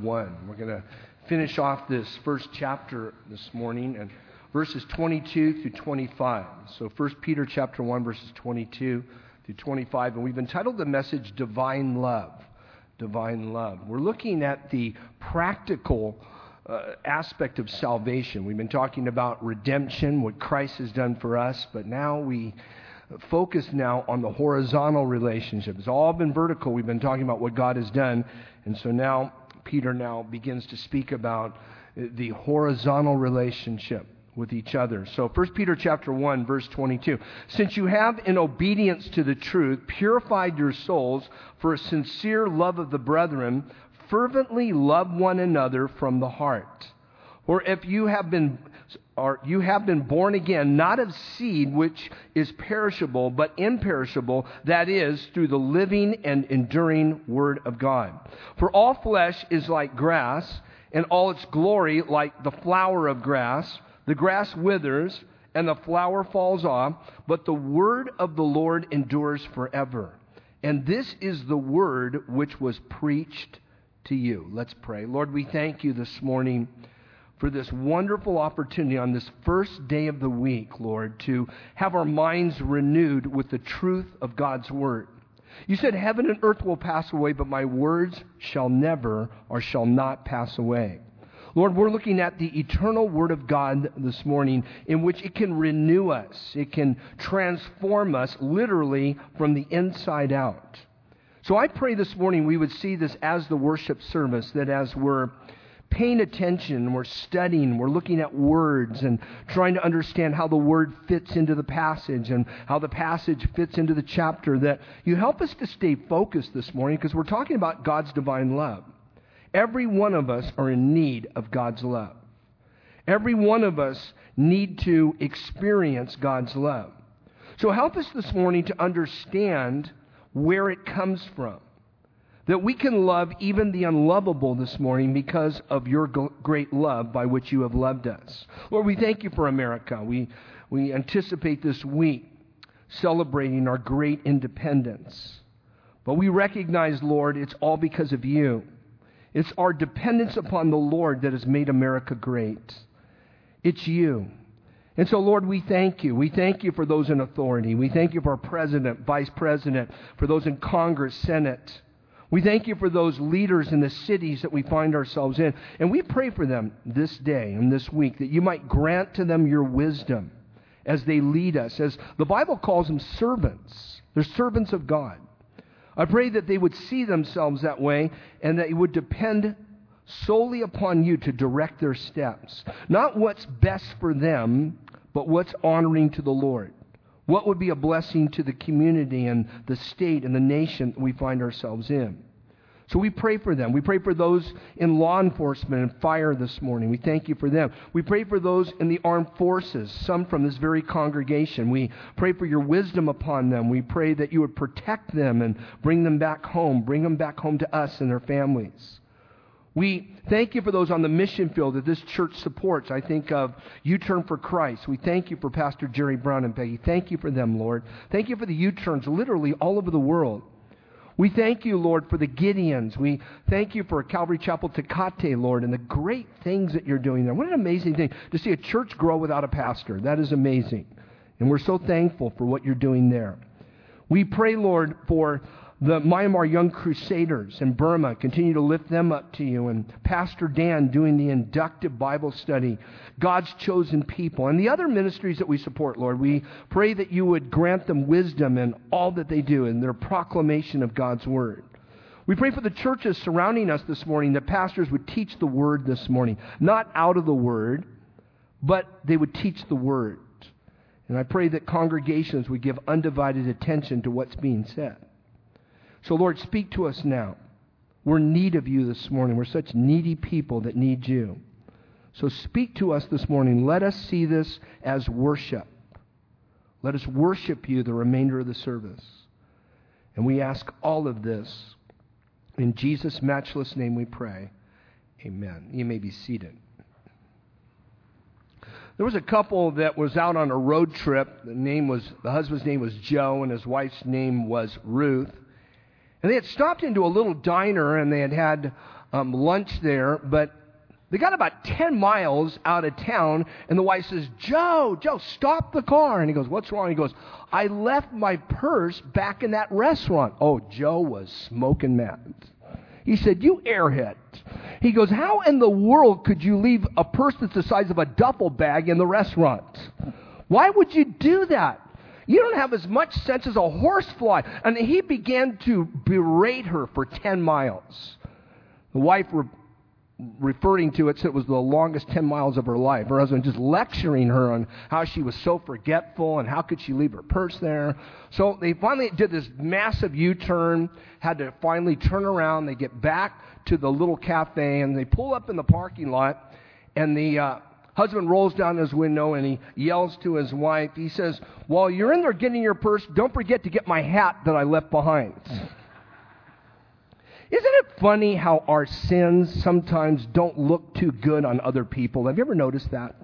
1. We're going to finish off this first chapter this morning and verses 22 through 25. So 1 Peter chapter 1, verses 22 through 25. And we've entitled the message, Divine Love. Divine Love. We're looking at the practical aspect of salvation. We've been talking about redemption, what Christ has done for us, but now we focus now on the horizontal relationship. It's all been vertical. We've been talking about what God has done, and so now Peter now begins to speak about the horizontal relationship with each other. So 1 Peter chapter 1, verse 22. Since you have, in obedience to the truth, purified your souls for a sincere love of the brethren, fervently love one another from the heart. Or if you have been born again, not of seed which is perishable, but imperishable, that is, through the living and enduring Word of God. For all flesh is like grass, and all its glory like the flower of grass. The grass withers, and the flower falls off, but the word of the Lord endures forever. And this is the word which was preached to you. Let's pray. Lord, we thank you this morning for this wonderful opportunity on this first day of the week, Lord, to have our minds renewed with the truth of God's word. You said heaven and earth will pass away, but my words shall never or shall not pass away. Lord, we're looking at the eternal Word of God this morning, in which it can renew us. It can transform us literally from the inside out. So I pray this morning we would see this as the worship service, that as we're paying attention, we're studying, we're looking at words and trying to understand how the Word fits into the passage and how the passage fits into the chapter, that you help us to stay focused this morning, because we're talking about God's divine love. Every one of us are in need of God's love. Every one of us need to experience God's love. So help us this morning to understand where it comes from. That we can love even the unlovable this morning because of your great love by which you have loved us. Lord, we thank you for America. We anticipate this week celebrating our great independence. But we recognize, Lord, it's all because of you. It's our dependence upon the Lord that has made America great. It's you. And so, Lord, we thank you. We thank you for those in authority. We thank you for our president, vice president, for those in Congress, Senate. We thank you for those leaders in the cities that we find ourselves in. And we pray for them this day and this week, that you might grant to them your wisdom as they lead us. As the Bible calls them servants. They're servants of God. I pray that they would see themselves that way and that it would depend solely upon you to direct their steps. Not what's best for them, but what's honoring to the Lord. What would be a blessing to the community and the state and the nation that we find ourselves in. So we pray for them. We pray for those in law enforcement and fire this morning. We thank you for them. We pray for those in the armed forces, some from this very congregation. We pray for your wisdom upon them. We pray that you would protect them and bring them back home to us and their families. We thank you for those on the mission field that this church supports. I think of U-Turn for Christ. We thank you for Pastor Jerry Brown and Peggy. Thank you for them, Lord. Thank you for the U-Turns literally all over the world. We thank you, Lord, for the Gideons. We thank you for Calvary Chapel Tecate, Lord, and the great things that you're doing there. What an amazing thing to see a church grow without a pastor. That is amazing. And we're so thankful for what you're doing there. We pray, Lord, for the Myanmar Young Crusaders in Burma. Continue to lift them up to you. And Pastor Dan doing the inductive Bible study, God's chosen people. And the other ministries that we support, Lord, we pray that you would grant them wisdom in all that they do in their proclamation of God's word. We pray for the churches surrounding us this morning, that pastors would teach the word this morning. Not out of the word, but they would teach the word. And I pray that congregations would give undivided attention to what's being said. So, Lord, speak to us now. We're in need of you this morning. We're such needy people that need you. So speak to us this morning. Let us see this as worship. Let us worship you the remainder of the service. And we ask all of this in Jesus' matchless name we pray. Amen. You may be seated. There was a couple that was out on a road trip. The husband's name was Joe, and his wife's name was Ruth. And they had stopped into a little diner, and they had lunch there, but they got about 10 miles out of town, and the wife says, Joe, stop the car. And he goes, what's wrong? He goes, I left my purse back in that restaurant. Oh, Joe was smoking mad. He said, you airhead. He goes, how in the world could you leave a purse that's the size of a duffel bag in the restaurant? Why would you do that? You don't have as much sense as a horsefly. And he began to berate her for 10 miles. The wife referring to it said it was the longest 10 miles of her life. Her husband just lecturing her on how she was so forgetful and how could she leave her purse there. So they finally did this massive U-turn, had to finally turn around. They get back to the little cafe, and they pull up in the parking lot, and the husband rolls down his window, and he yells to his wife. He says, while you're in there getting your purse, don't forget to get my hat that I left behind. Isn't it funny how our sins sometimes don't look too good on other people? Have you ever noticed that?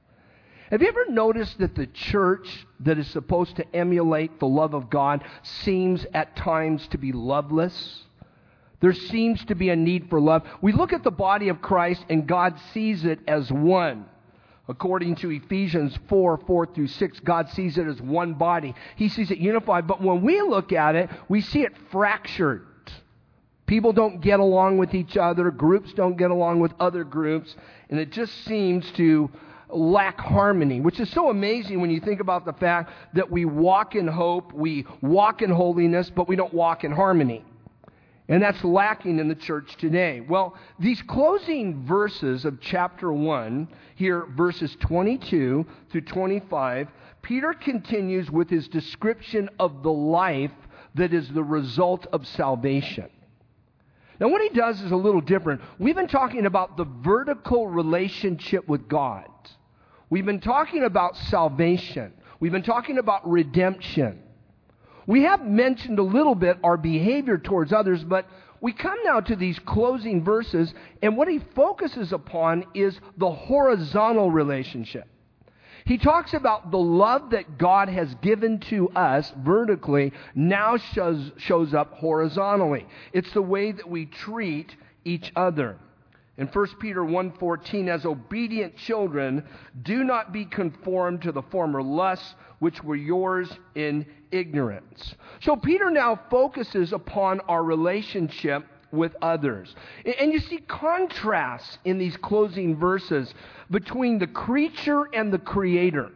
Have you ever noticed that the church that is supposed to emulate the love of God seems at times to be loveless? There seems to be a need for love. We look at the body of Christ and God sees it as one. According to Ephesians 4:4-6, God sees it as one body. He sees it unified. But when we look at it, we see it fractured. People don't get along with each other. Groups don't get along with other groups. And it just seems to lack harmony, which is so amazing when you think about the fact that we walk in hope, we walk in holiness, but we don't walk in harmony. And that's lacking in the church today. Well, these closing verses of chapter 1, here verses 22 through 25, Peter continues with his description of the life that is the result of salvation. Now, what he does is a little different. We've been talking about the vertical relationship with God. We've been talking about salvation. We've been talking about redemption. We have mentioned a little bit our behavior towards others, but we come now to these closing verses, and what he focuses upon is the horizontal relationship. He talks about the love that God has given to us vertically now shows up horizontally. It's the way that we treat each other. In 1 Peter 1:14, as obedient children, do not be conformed to the former lusts which were yours in ignorance. So Peter now focuses upon our relationship with others. And you see contrasts in these closing verses between the creature and the creator,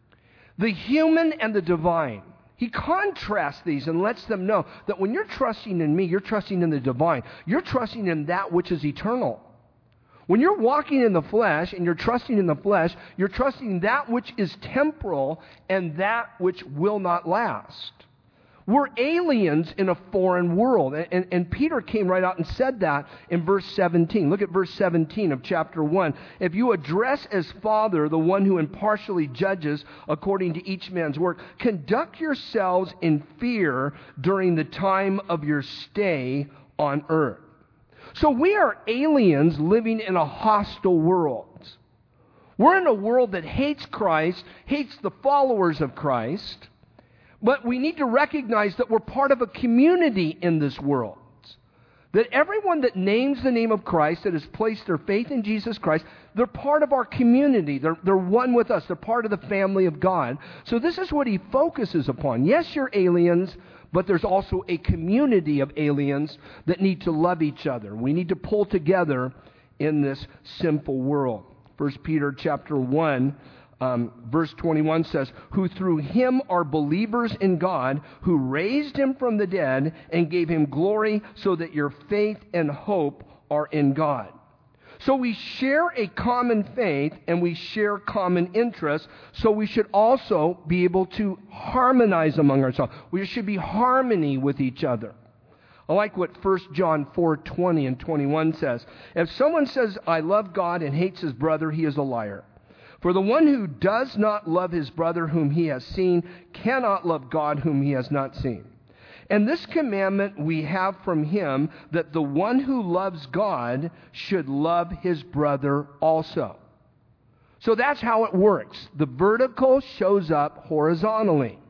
the human and the divine. He contrasts these and lets them know that when you're trusting in me, you're trusting in the divine. You're trusting in that which is eternal. When you're walking in the flesh and you're trusting in the flesh, you're trusting that which is temporal and that which will not last. We're aliens in a foreign world. And Peter came right out and said that in verse 17. Look at verse 17 of chapter 1. If you address as Father the one who impartially judges according to each man's work, conduct yourselves in fear during the time of your stay on earth. So we are aliens living in a hostile world. We're in a world that hates Christ, hates the followers of Christ. But we need to recognize that we're part of a community in this world. That everyone that names the name of Christ, that has placed their faith in Jesus Christ, they're part of our community. They're one with us. They're part of the family of God. So this is what he focuses upon. Yes, you're aliens, but there's also a community of aliens that need to love each other. We need to pull together in this sinful world. 1 Peter chapter 1. Verse 21 says, who through him are believers in God, who raised him from the dead and gave him glory, so that your faith and hope are in God. So we share a common faith and we share common interests, so we should also be able to harmonize among ourselves. We should be harmony with each other. I like what 1 John 4:20 and 21 says. If someone says, I love God and hates his brother, he is a liar. For the one who does not love his brother whom he has seen cannot love God whom he has not seen. And this commandment we have from him, that the one who loves God should love his brother also. So that's how it works. The vertical shows up horizontally.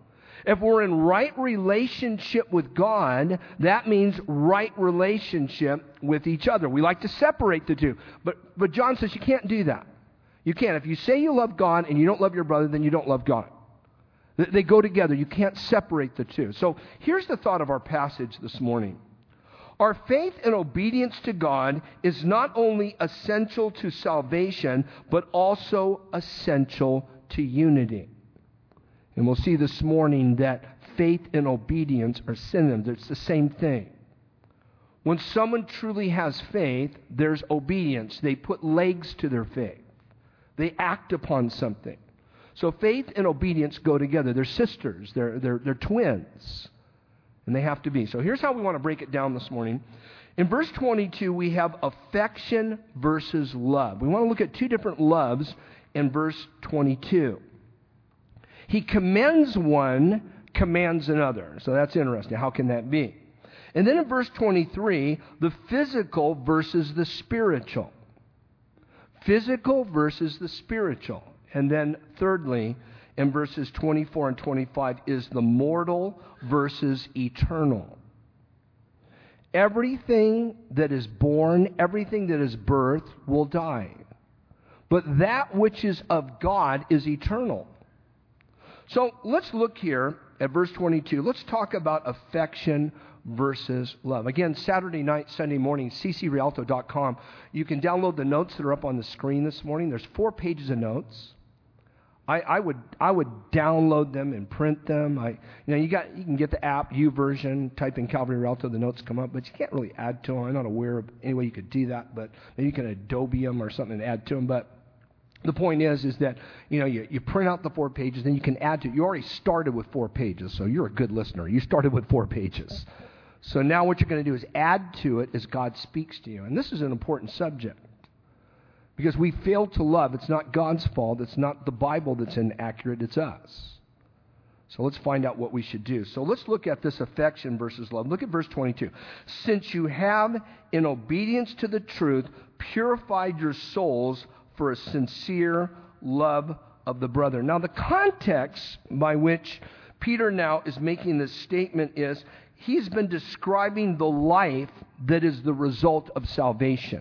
If we're in right relationship with God, that means right relationship with each other. We like to separate the two. But John says you can't do that. You can't. If you say you love God and you don't love your brother, then you don't love God. They go together. You can't separate the two. So here's the thought of our passage this morning. Our faith and obedience to God is not only essential to salvation, but also essential to unity. And we'll see this morning that faith and obedience are synonyms. It's the same thing. When someone truly has faith, there's obedience. They put legs to their faith. They act upon something. So faith and obedience go together. They're sisters. They're twins. And they have to be. So here's how we want to break it down this morning. In verse 22, we have affection versus love. We want to look at two different loves in verse 22. He commends one, commands another. So that's interesting. How can that be? And then in verse 23, the physical versus the spiritual. Physical versus the spiritual. And then thirdly, in verses 24 and 25 is the mortal versus eternal. Everything that is born, everything that is birthed will die. But that which is of God is eternal. So let's look here at verse 22. Let's talk about affection versus love. Again, Saturday night, Sunday morning, ccrialto.com. You can download the notes that are up on the screen this morning. There's 4 pages of notes. I would download them and print them. You can get the app YouVersion, type in Calvary Rialto, the notes come up, but you can't really add to them. I'm not aware of any way you could do that, but maybe you can Adobe them or something and add to them. But the point is that you print out the 4 pages, then you can add to it. You already started with 4 pages, so you're a good listener. You started with 4 pages. So now what you're going to do is add to it as God speaks to you. And this is an important subject. Because we fail to love. It's not God's fault. It's not the Bible that's inaccurate. It's us. So let's find out what we should do. So let's look at this affection versus love. Look at verse 22. Since you have, in obedience to the truth, purified your souls for a sincere love of the brother. Now the context by which Peter now is making this statement is he's been describing the life that is the result of salvation.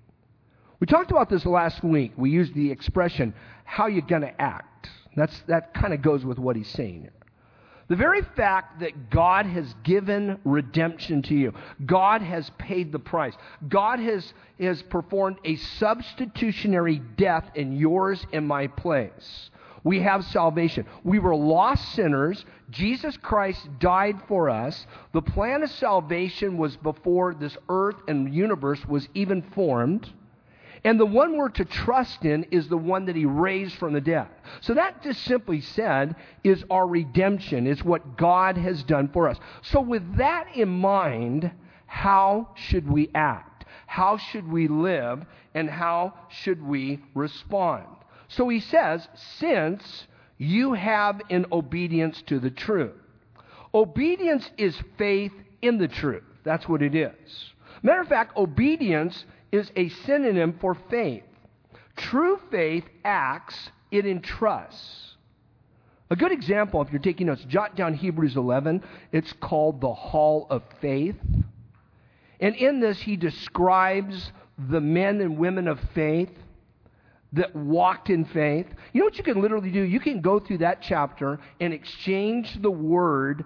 We talked about this last week. We used the expression, how you going to act. That kind of goes with what he's saying here. The very fact that God has given redemption to you, God has paid the price, God has performed a substitutionary death in yours and my place. We have salvation. We were lost sinners. Jesus Christ died for us. The plan of salvation was before this earth and universe was even formed. And the one we're to trust in is the one that he raised from the dead. So that just simply said is our redemption, is what God has done for us. So with that in mind, how should we act? How should we live? And how should we respond? So he says, since you have in obedience to the truth. Obedience is faith in the truth. That's what it is. Matter of fact, obedience is a synonym for faith. True faith acts, it entrusts. A good example, if you're taking notes, jot down Hebrews 11. It's called the Hall of Faith. And in this, he describes the men and women of faith that walked in faith. You know what you can literally do? You can go through that chapter and exchange the word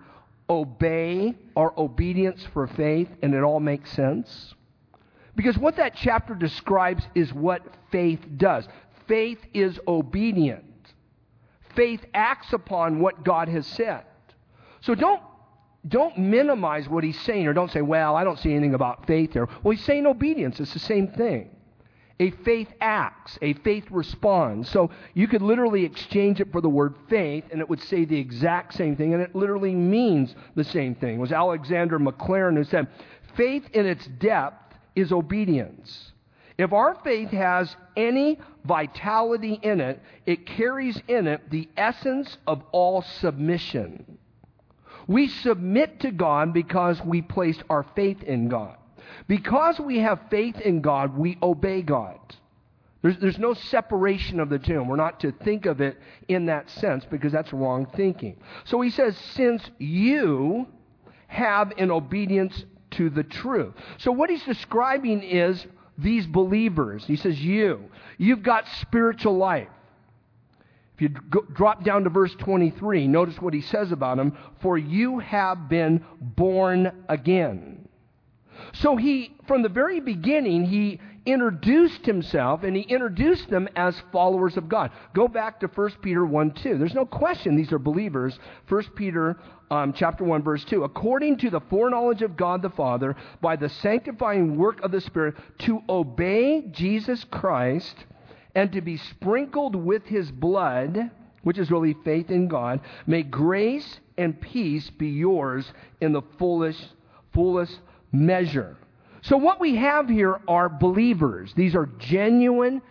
obey or obedience for faith, and it all makes sense. Because what that chapter describes is what faith does. Faith is obedient. Faith acts upon what God has said. So don't minimize what he's saying, or don't say, well, I don't see anything about faith there. Well, he's saying obedience. It's the same thing. A faith acts. A faith responds. So you could literally exchange it for the word faith, and it would say the exact same thing, and it literally means the same thing. It was Alexander McLaren who said, faith in its depth is obedience. If our faith has any vitality in it, it carries in it the essence of all submission. We submit to God because we placed our faith in God. Because we have faith in God, we obey God. There's no separation of the two. We're not to think of it in that sense because that's wrong thinking. So he says, since you have in obedience to the truth. So what he's describing is these believers. He says, you've got spiritual life. If you drop down to verse 23, notice what he says about them. For you have been born again. So from the very beginning, he introduced himself, and he introduced them as followers of God. Go back to 1 Peter 1:2. There's no question these are believers. 1 Peter chapter 1, verse 2. According to the foreknowledge of God the Father, by the sanctifying work of the Spirit, to obey Jesus Christ and to be sprinkled with his blood, which is really faith in God, may grace and peace be yours in the fullest measure. So what we have here are believers. These are genuine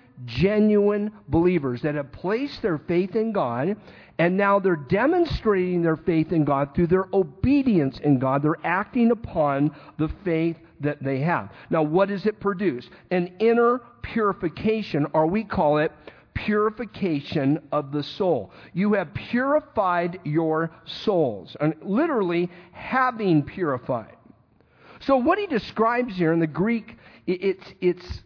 believers that have placed their faith in God, and now they're demonstrating their faith in God through their obedience in God. They're acting upon the faith that they have. Now, what does it produce? An inner purification, or we call it purification of the soul. You have purified your souls, and literally having purified. So what he describes here in the Greek, it's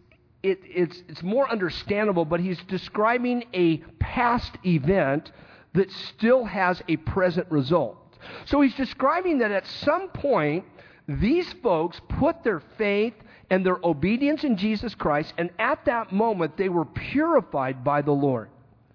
more understandable, but he's describing a past event that still has a present result. So he's describing that at some point, these folks put their faith and their obedience in Jesus Christ, and at that moment, they were purified by the Lord.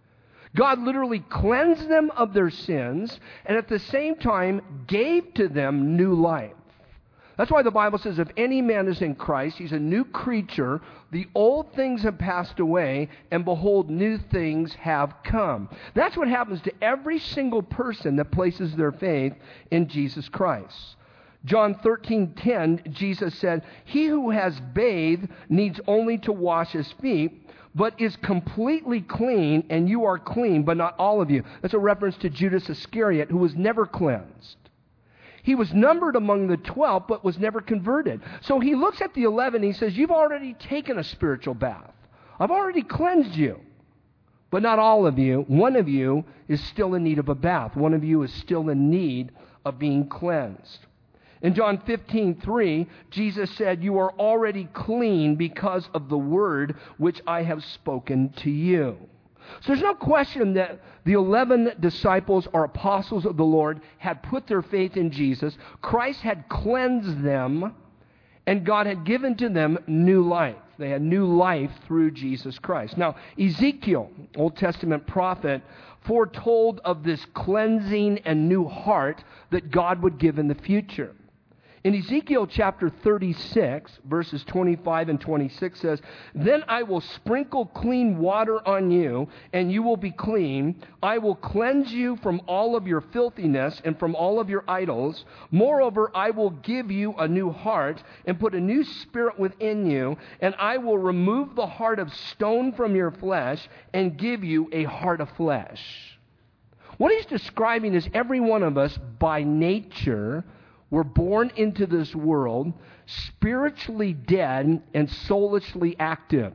God literally cleansed them of their sins, and at the same time, gave to them new life. That's why the Bible says, if any man is in Christ, he's a new creature. The old things have passed away, and behold, new things have come. That's what happens to every single person that places their faith in Jesus Christ. John 13:10, Jesus said, he who has bathed needs only to wash his feet, but is completely clean, and you are clean, but not all of you. That's a reference to Judas Iscariot, who was never cleansed. He was numbered among the 12, but was never converted. So he looks at the 11, and he says, you've already taken a spiritual bath. I've already cleansed you. But not all of you. One of you is still in need of a bath. One of you is still in need of being cleansed. In John 15:3, Jesus said, you are already clean because of the word which I have spoken to you. So there's no question that the 11 disciples or apostles of the Lord had put their faith in Jesus. Christ had cleansed them, and God had given to them new life. They had new life through Jesus Christ. Now, Ezekiel, Old Testament prophet, foretold of this cleansing and new heart that God would give in the future. In Ezekiel chapter 36, verses 25 and 26 says, then I will sprinkle clean water on you, and you will be clean. I will cleanse you from all of your filthiness and from all of your idols. Moreover, I will give you a new heart and put a new spirit within you, and I will remove the heart of stone from your flesh and give you a heart of flesh. What he's describing is every one of us by nature, we're born into this world spiritually dead and soulishly active.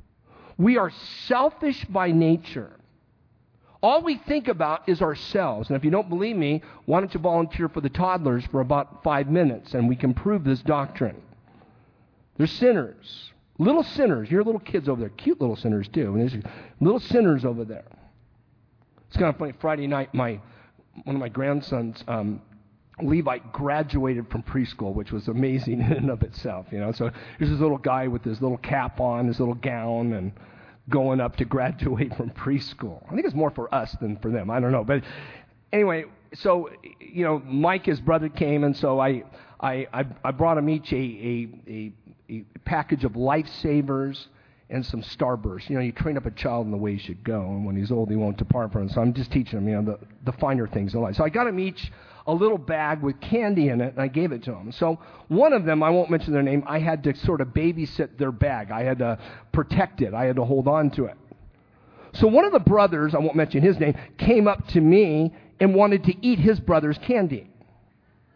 We are selfish by nature. All we think about is ourselves. And if you don't believe me, why don't you volunteer for the toddlers for about 5 minutes, and we can prove this doctrine. They're sinners. Little sinners. Your little kids over there. Cute little sinners too. And there's little sinners over there. It's kind of funny. Friday night, one of my grandsons, Levi, graduated from preschool, which was amazing in and of itself, So here's this little guy with his little cap on, his little gown, and going up to graduate from preschool. I think it's more for us than for them. I don't know. But anyway, so, Mike, his brother, came, and so I brought him each a package of Lifesavers and some Starburst. You train up a child in the way he should go, and when he's old, he won't depart from it. So I'm just teaching him, the finer things in life. So I got him each a little bag with candy in it, and I gave it to them. So one of them, I won't mention their name, I had to sort of babysit their bag. I had to protect it. I had to hold on to it. So one of the brothers, I won't mention his name, came up to me and wanted to eat his brother's candy.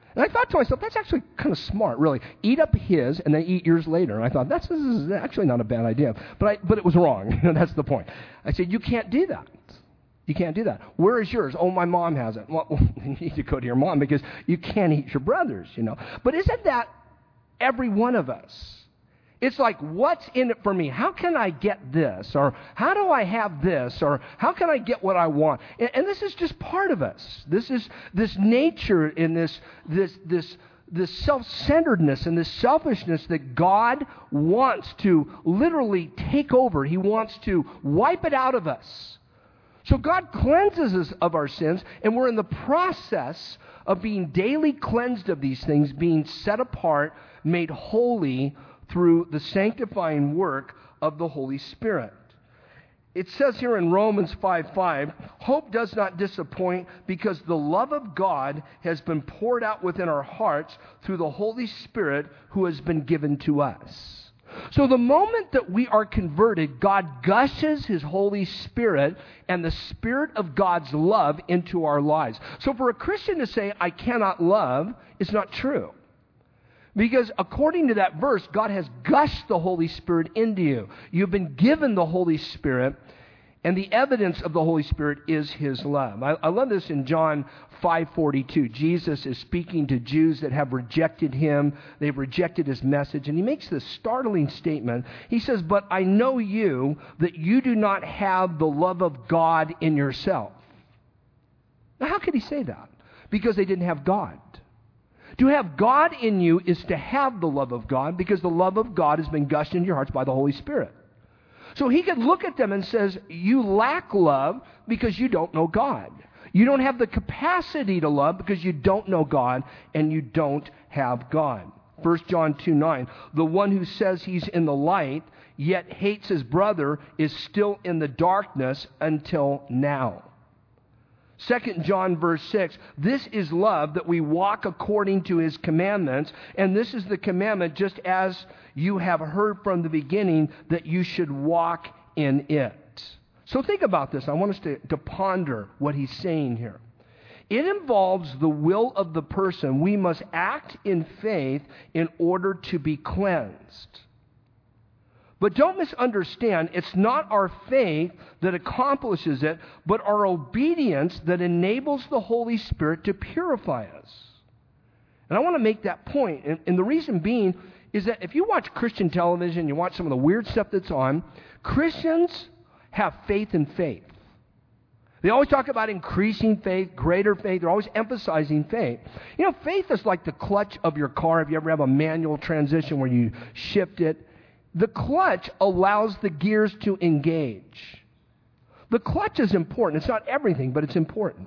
And I thought to myself, that's actually kind of smart, really. Eat up his and then eat yours later. And I thought, this is actually not a bad idea. But it was wrong. That's the point. I said, you can't do that. You can't do that. Where is yours? Oh, my mom has it. Well, you need to go to your mom because you can't eat your brother's, But isn't that every one of us? It's like, what's in it for me? How can I get this? Or how do I have this? Or how can I get what I want? And this is just part of us. This is this nature in this self-centeredness and this selfishness that God wants to literally take over. He wants to wipe it out of us. So God cleanses us of our sins, and we're in the process of being daily cleansed of these things, being set apart, made holy through the sanctifying work of the Holy Spirit. It says here in Romans 5:5, hope does not disappoint because the love of God has been poured out within our hearts through the Holy Spirit who has been given to us. So the moment that we are converted, God gushes His Holy Spirit and the Spirit of God's love into our lives. So for a Christian to say, I cannot love, is not true. Because according to that verse, God has gushed the Holy Spirit into you. You've been given the Holy Spirit, and the evidence of the Holy Spirit is His love. I love this in John 5:42. Jesus is speaking to Jews that have rejected Him. They've rejected His message. And He makes this startling statement. He says, but I know you, that you do not have the love of God in yourself. Now, how could He say that? Because they didn't have God. To have God in you is to have the love of God, because the love of God has been gushed into your hearts by the Holy Spirit. So He could look at them and says, you lack love because you don't know God. You don't have the capacity to love because you don't know God and you don't have God. 1 John 2:9, the one who says he's in the light yet hates his brother is still in the darkness until now. 2 John verse 6, this is love, that we walk according to His commandments, and this is the commandment, just as you have heard from the beginning, that you should walk in it. So think about this. I want us to ponder what he's saying here. It involves the will of the person. We must act in faith in order to be cleansed. But don't misunderstand, it's not our faith that accomplishes it, but our obedience that enables the Holy Spirit to purify us. And I want to make that point. And the reason being is that if you watch Christian television, you watch some of the weird stuff that's on, Christians have faith in faith. They always talk about increasing faith, greater faith. They're always emphasizing faith. You know, faith is like the clutch of your car. If you ever have a manual transmission where you shift it, the clutch allows the gears to engage. The clutch is important. It's not everything, but it's important.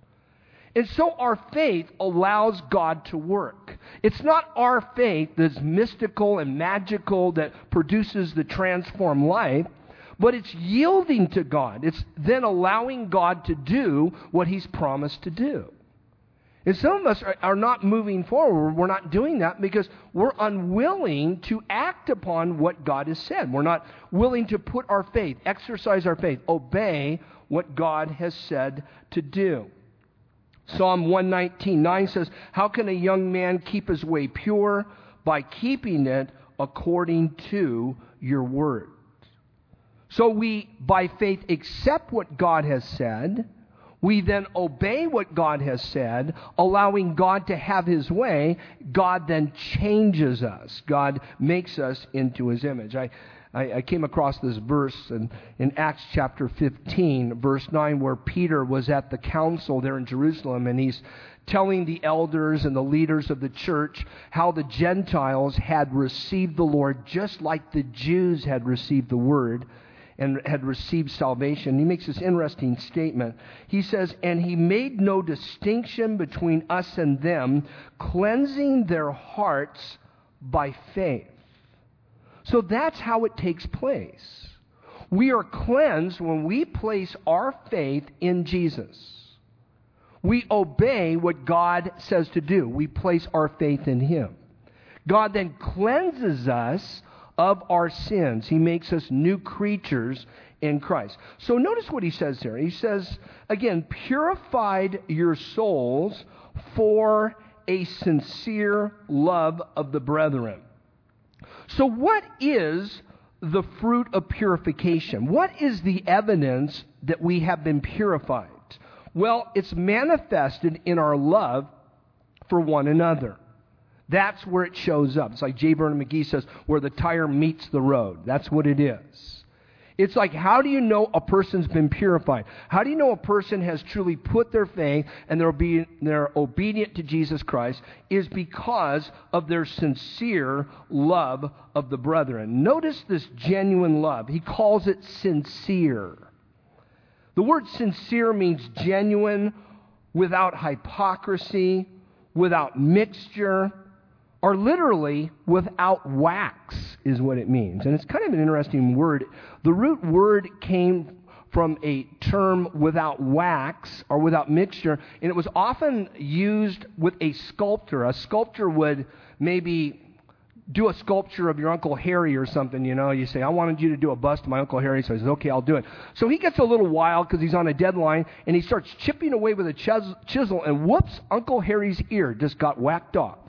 And so our faith allows God to work. It's not our faith that's mystical and magical that produces the transformed life, but it's yielding to God. It's then allowing God to do what He's promised to do. And some of us are not moving forward. We're not doing that because we're unwilling to act upon what God has said. We're not willing to put our faith, exercise our faith, obey what God has said to do. Psalm 119:9 says, how can a young man keep his way pure? By keeping it according to your word. So we, by faith, accept what God has said. We then obey what God has said, allowing God to have His way. God then changes us. God makes us into His image. I came across this verse in Acts chapter 15, verse 9, where Peter was at the council there in Jerusalem, and he's telling the elders and the leaders of the church how the Gentiles had received the Lord just like the Jews had received the word and had received salvation. He makes this interesting statement. He says, and He made no distinction between us and them, cleansing their hearts by faith. So that's how it takes place. We are cleansed when we place our faith in Jesus. We obey what God says to do. We place our faith in Him. God then cleanses us of our sins. He makes us new creatures in Christ. So notice what he says here. He says, again, purified your souls for a sincere love of the brethren. So what is the fruit of purification? What is the evidence that we have been purified? Well, it's manifested in our love for one another. That's where it shows up. It's like J. Vernon McGee says, where the tire meets the road. That's what it is. It's like, how do you know a person's been purified? How do you know a person has truly put their faith and they're obedient to Jesus Christ? Is because of their sincere love of the brethren. Notice this genuine love. He calls it sincere. The word sincere means genuine, without hypocrisy, without mixture, or literally without wax is what it means. And it's kind of an interesting word. The root word came from a term without wax or without mixture, and it was often used with a sculptor. A sculptor would maybe do a sculpture of your Uncle Harry or something, you know. You say, I wanted you to do a bust of my Uncle Harry. So he says, okay, I'll do it. So he gets a little wild because he's on a deadline, and he starts chipping away with a chisel, and whoops, Uncle Harry's ear just got whacked off.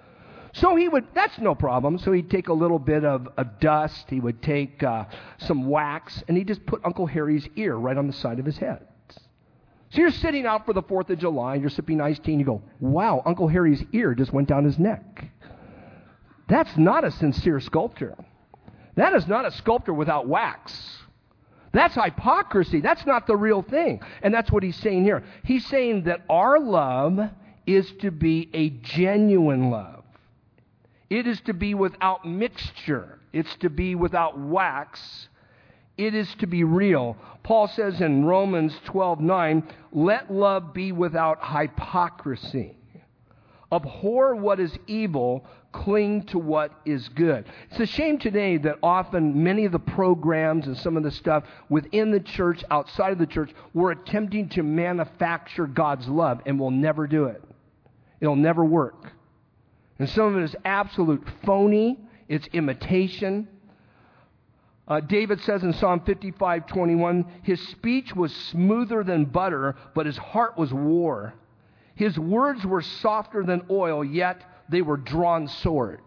So that's no problem. So he'd take a little bit of dust, he would take some wax, and he just put Uncle Harry's ear right on the side of his head. So you're sitting out for the 4th of July, you're sipping iced tea, and you go, wow, Uncle Harry's ear just went down his neck. That's not a sincere sculptor. That is not a sculptor without wax. That's hypocrisy. That's not the real thing. And that's what he's saying here. He's saying that our love is to be a genuine love. It is to be without mixture. It's to be without wax. It is to be real. Paul says in Romans 12:9, let love be without hypocrisy. Abhor what is evil, cling to what is good. It's a shame today that often many of the programs and some of the stuff within the church, outside of the church, we're attempting to manufacture God's love, and we'll never do it. It'll never work. And some of it is absolute phony. It's imitation. David says in Psalm 55:21, his speech was smoother than butter, but his heart was war. His words were softer than oil, yet they were drawn swords.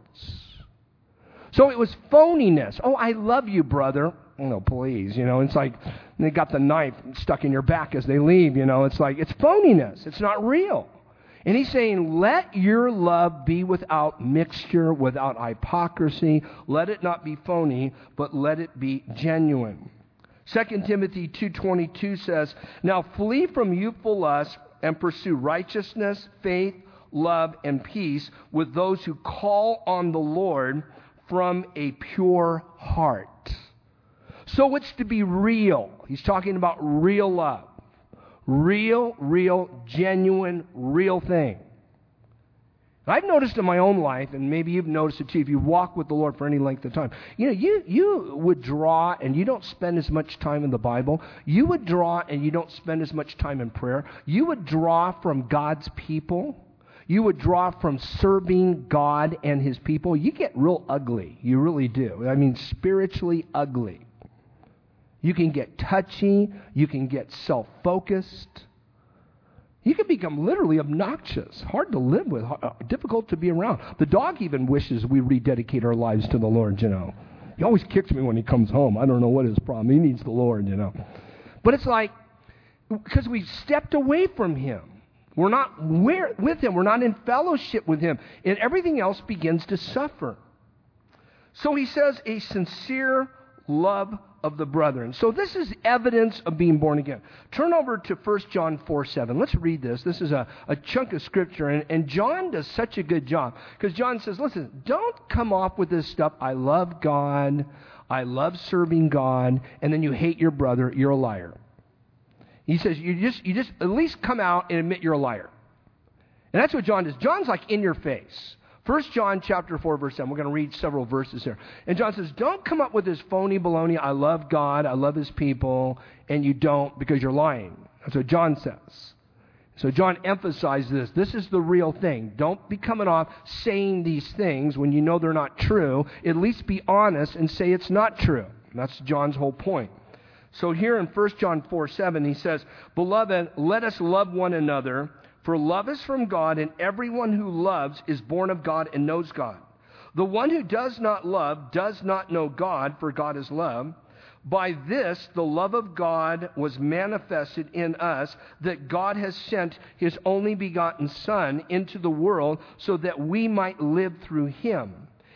So it was phoniness. Oh, I love you, brother. Oh, no, please. You know, it's like they got the knife stuck in your back as they leave. You know, it's like, it's phoniness. It's not real. And he's saying, let your love be without mixture, without hypocrisy. Let it not be phony, but let it be genuine. 2 Timothy 2:22 says, now flee from youthful lust and pursue righteousness, faith, love, and peace with those who call on the Lord from a pure heart. So it's to be real. He's talking about real love. Real, genuine, real thing. I've noticed in my own life, and maybe you've noticed it too, if you walk with the Lord for any length of time, you know, you would draw and you don't spend as much time in the Bible. You would draw and you don't spend as much time in prayer. You would draw from God's people. You would draw from serving God and His people. You get real ugly. You really do. I mean, spiritually ugly. You can get touchy. You can get self-focused. You can become literally obnoxious, hard to live with, difficult to be around. The dog even wishes we rededicate our lives to the Lord, you know. He always kicks me when he comes home. I don't know what his problem. He needs the Lord, you know. But it's like, because we stepped away from Him. We're not with Him. We're not in fellowship with Him. And everything else begins to suffer. So he says, a sincere love of the brethren. So this is evidence of being born again. Turn over to 1 John 4:7. Let's read this. This is a chunk of scripture, and John does such a good job. Because John says, listen, don't come off with this stuff, I love God, I love serving God, and then you hate your brother, you're a liar. He says, you just at least come out and admit you're a liar. And that's what John does. John's like in your face. 1 John chapter 4, verse 7. We're going to read several verses here. And John says, don't come up with this phony baloney, I love God, I love His people, and you don't because you're lying. That's what John says. So John emphasizes this. This is the real thing. Don't be coming off saying these things when you know they're not true. At least be honest and say it's not true. And that's John's whole point. So here in 1 John 4:7, he says, beloved, let us love one another, For love is from God, and everyone who loves is born of God and knows God. The one who does not love does not know God, for God is love. By this, the love of God was manifested in us, that God has sent His only begotten Son into the world so that we might live through Him.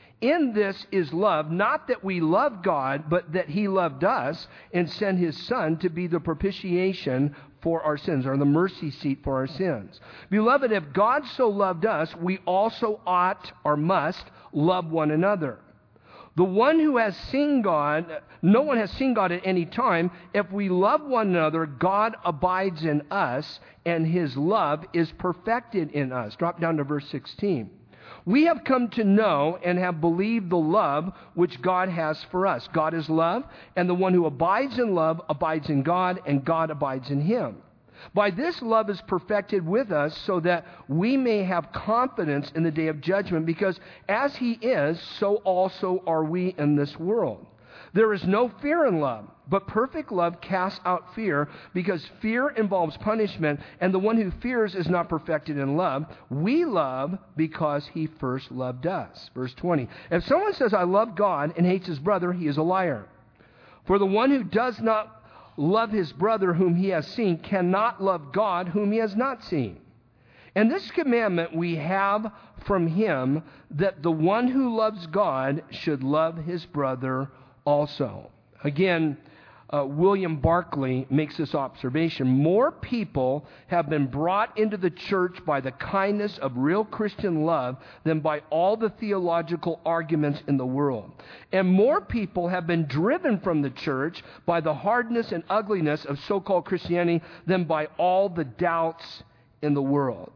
In this is love, not that we love God, but that He loved us and sent His Son to be the propitiation for our sins, or the mercy seat for our sins. Beloved, if God so loved us, we also ought or must love one another. The one who has seen God, no one has seen God at any time. If we love one another, God abides in us, and His love is perfected in us. Drop down to verse 16. We have come to know and have believed the love which God has for us. God is love, and the one who abides in love abides in God, and God abides in him. By this love is perfected with us, so that we may have confidence in the day of judgment, because as He is, so also are we in this world. There is no fear in love, but perfect love casts out fear, because fear involves punishment, and the one who fears is not perfected in love. We love because He first loved us. Verse 20. If someone says, I love God, and hates his brother, he is a liar. For the one who does not love his brother whom he has seen cannot love God whom he has not seen. And this commandment we have from Him, that the one who loves God should love his brother also. Again, William Barclay makes this observation. More people have been brought into the church by the kindness of real Christian love than by all the theological arguments in the world. And more people have been driven from the church by the hardness and ugliness of so-called Christianity than by all the doubts in the world.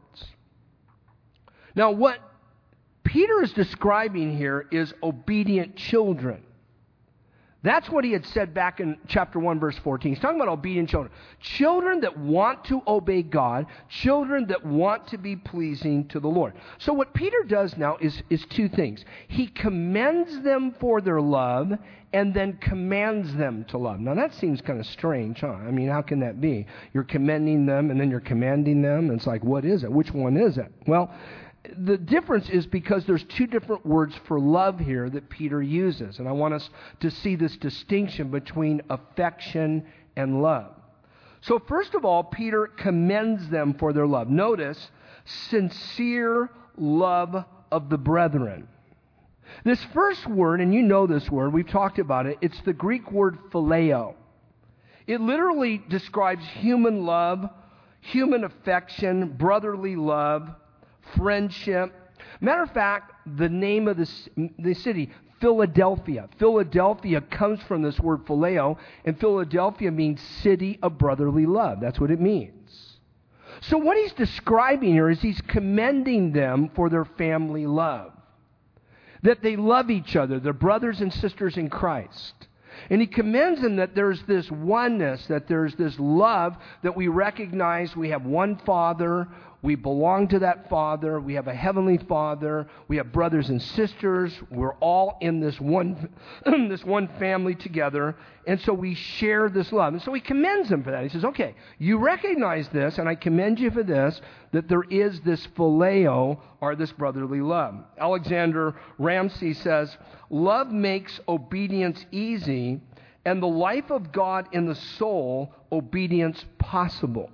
Now, what Peter is describing here is obedient children. That's what he had said back in chapter 1, verse 14. He's talking about obedient children. Children that want to obey God. Children that want to be pleasing to the Lord. So what Peter does now is two things. He commends them for their love and then commands them to love. Now that seems kind of strange, huh? I mean, how can that be? You're commending them and then you're commanding them. And it's like, what is it? Which one is it? Well, the difference is because there's two different words for love here that Peter uses. And I want us to see this distinction between affection and love. So first of all, Peter commends them for their love. Notice, sincere love of the brethren. This first word, and you know this word, we've talked about it, it's the Greek word phileo. It literally describes human love, human affection, brotherly love, friendship. Matter of fact, the name of the city, Philadelphia. Philadelphia comes from this word phileo, and Philadelphia means city of brotherly love. That's what it means. So what he's describing here is he's commending them for their family love. That they love each other, they're brothers and sisters in Christ. And he commends them that there's this oneness, that there's this love, that we recognize we have one Father, we belong to that Father, we have a heavenly Father, we have brothers and sisters, we're all in this one, this one family together, and so we share this love. And so he commends them for that. He says, okay, you recognize this, and I commend you for this, that there is this phileo, or this brotherly love. Alexander Ramsey says, love makes obedience easy, and the life of God in the soul, obedience possible.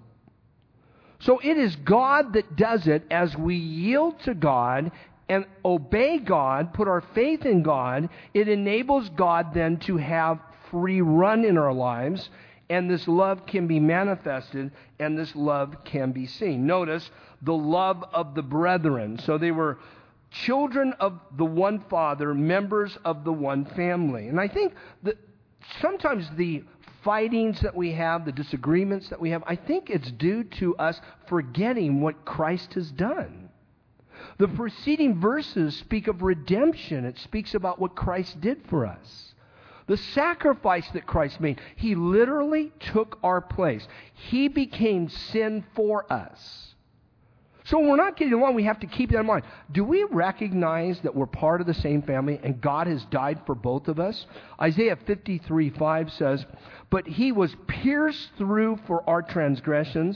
So it is God that does it as we yield to God and obey God, put our faith in God. It enables God then to have free run in our lives, and this love can be manifested, and this love can be seen. Notice the love of the brethren. So they were children of the one Father, members of the one family. And I think that sometimes the fightings that we have, the disagreements that we have, I think it's due to us forgetting what Christ has done. The preceding verses speak of redemption. It speaks about what Christ did for us. The sacrifice that Christ made. He literally took our place. He became sin for us. So when we're not getting along, we have to keep that in mind. Do we recognize that we're part of the same family and God has died for both of us? Isaiah 53:5 says, but He was pierced through for our transgressions.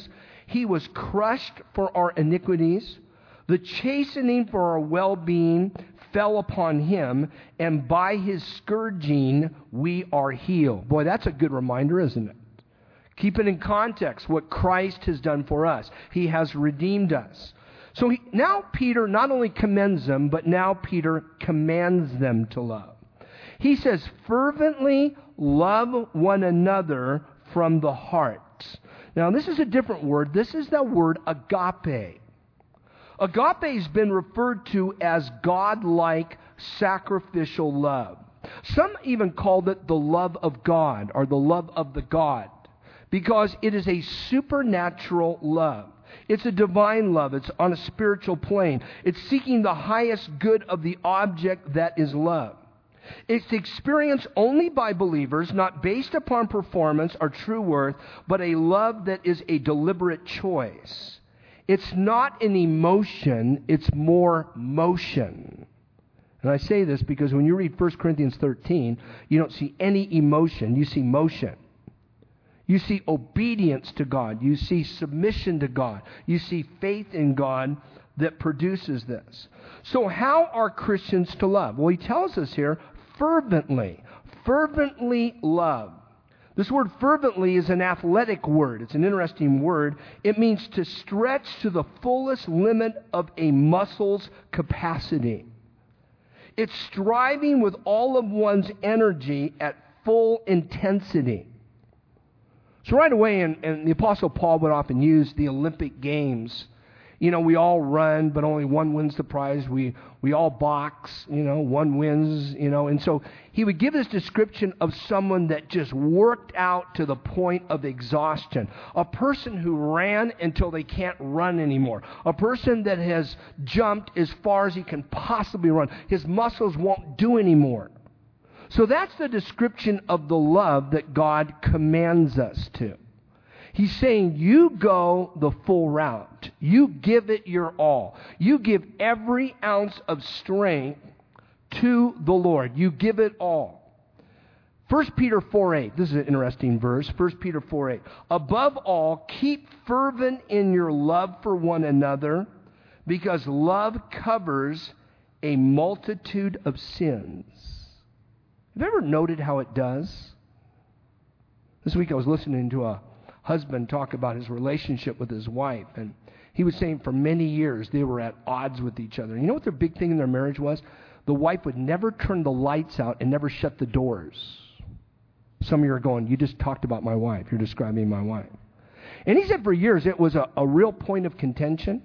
He was crushed for our iniquities. The chastening for our well-being fell upon him, and by his scourging we are healed. Boy, that's a good reminder, isn't it? Keep it in context, what Christ has done for us. He has redeemed us. So now Peter not only commends them, but now Peter commands them to love. He says, fervently love one another from the heart. Now, this is a different word. This is the word agape. Agape has been referred to as God-like sacrificial love. Some even called it the love of God or the love of the God, because it is a supernatural love. It's a divine love. It's on a spiritual plane. It's seeking the highest good of the object that is loved. It's experienced only by believers, not based upon performance or true worth, but a love that is a deliberate choice. It's not an emotion, it's more motion. And I say this because when you read 1 Corinthians 13, you don't see any emotion, you see motion. You see obedience to God. You see submission to God. You see faith in God that produces this. So how are Christians to love? Well, he tells us here, fervently. Fervently love. This word fervently is an athletic word. It's an interesting word. It means to stretch to the fullest limit of a muscle's capacity. It's striving with all of one's energy at full intensity. So right away, and the Apostle Paul would often use the Olympic Games. You know, we all run, but only one wins the prize. We all box, one wins, And so he would give this description of someone that just worked out to the point of exhaustion. A person who ran until they can't run anymore. A person that has jumped as far as he can possibly run. His muscles won't do anymore. So that's the description of the love that God commands us to. He's saying, you go the full route. You give it your all. You give every ounce of strength to the Lord. You give it all. 1 Peter 4:8. This is an interesting verse. 1 Peter 4:8. Above all, keep fervent in your love for one another, because love covers a multitude of sins. Have you ever noted how it does? This week I was listening to a husband talk about his relationship with his wife, and he was saying for many years they were at odds with each other. You know what their big thing in their marriage was? The wife would never turn the lights out and never shut the doors. Some of you are going, you just talked about my wife. You're describing my wife. And he said for years it was a real point of contention,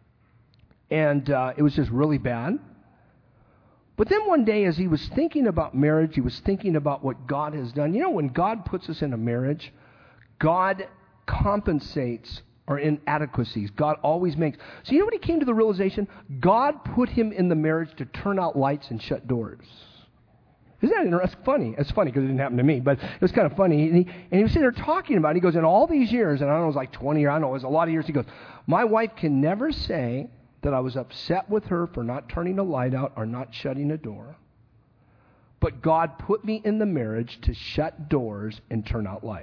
and it was just really bad. But then one day as he was thinking about marriage, he was thinking about what God has done. You know, when God puts us in a marriage, God compensates our inadequacies. God always makes. So you know what he came to the realization? God put him in the marriage to turn out lights and shut doors. Isn't that interesting? Funny. It's funny because it didn't happen to me, but it was kind of funny. And he was sitting there talking about it. He goes, in all these years, and I don't know, it was like 20 or I don't know, it was a lot of years, he goes, my wife can never say that I was upset with her for not turning a light out or not shutting a door. But God put me in the marriage to shut doors and turn out lights.